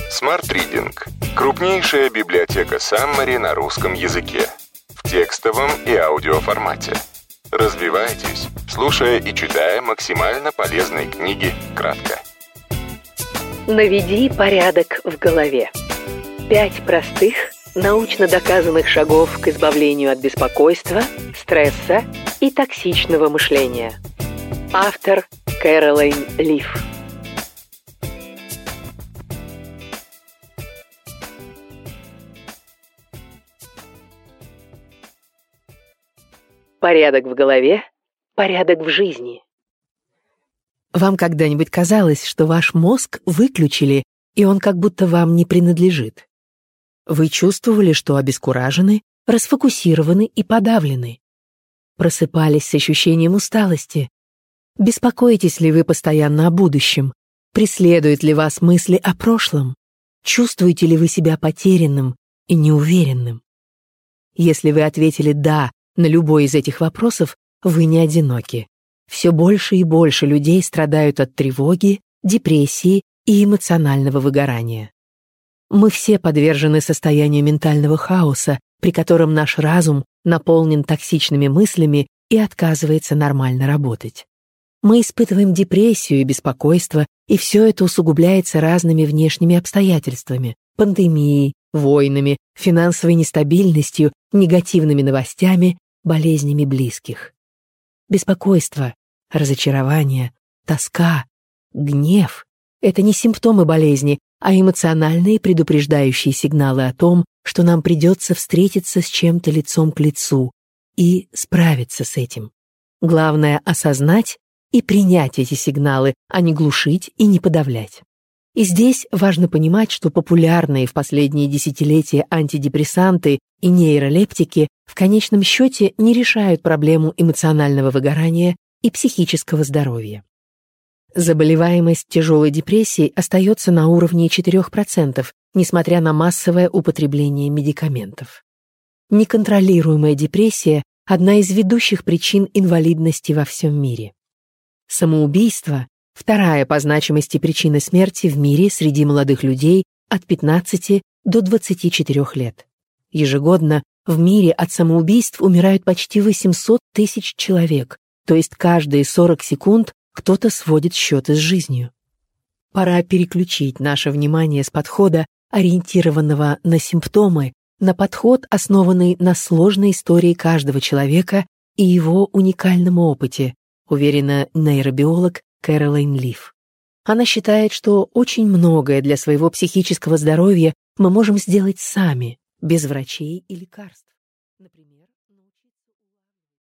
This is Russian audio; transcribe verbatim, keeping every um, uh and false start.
Smart Reading – крупнейшая библиотека Summary на русском языке в текстовом и аудиоформате. Развивайтесь, слушая и читая максимально полезные книги кратко. Наведи порядок в голове. Пять простых, научно доказанных шагов к избавлению от беспокойства, стресса и токсичного мышления. Автор Кэролайн Лиф. Порядок в голове, порядок в жизни. Вам когда-нибудь казалось, что ваш мозг выключили, и он как будто вам не принадлежит? Вы чувствовали, что обескуражены, расфокусированы и подавлены? Просыпались с ощущением усталости? Беспокоитесь ли вы постоянно о будущем? Преследуют ли вас мысли о прошлом? Чувствуете ли вы себя потерянным и неуверенным? Если вы ответили «да» на любой из этих вопросов, вы не одиноки. Все больше и больше людей страдают от тревоги, депрессии и эмоционального выгорания. Мы все подвержены состоянию ментального хаоса, при котором наш разум наполнен токсичными мыслями и отказывается нормально работать. Мы испытываем депрессию и беспокойство, и все это усугубляется разными внешними обстоятельствами: пандемией, войнами, финансовой нестабильностью, негативными новостями, болезнями близких. Беспокойство, разочарование, тоска, гнев — это не симптомы болезни, а эмоциональные предупреждающие сигналы о том, что нам придется встретиться с чем-то лицом к лицу и справиться с этим. Главное — осознать и принять эти сигналы, а не глушить и не подавлять. И здесь важно понимать, что популярные в последние десятилетия антидепрессанты и нейролептики в конечном счете не решают проблему эмоционального выгорания и психического здоровья. Заболеваемость тяжелой депрессией остается на уровне четырех процентов, несмотря на массовое употребление медикаментов. Неконтролируемая депрессия – одна из ведущих причин инвалидности во всем мире. Самоубийство – вторая по значимости причина смерти в мире среди молодых людей от пятнадцати до двадцати четырёх лет. Ежегодно в мире от самоубийств умирают почти восемьсот тысяч человек, то есть каждые сорок секунд кто-то сводит счеты с жизнью. Пора переключить наше внимание с подхода, ориентированного на симптомы, на подход, основанный на сложной истории каждого человека и его уникальном опыте, уверена нейробиолог Кэролайн Лиф. Она считает, что очень многое для своего психического здоровья мы можем сделать сами, без врачей и лекарств. Например,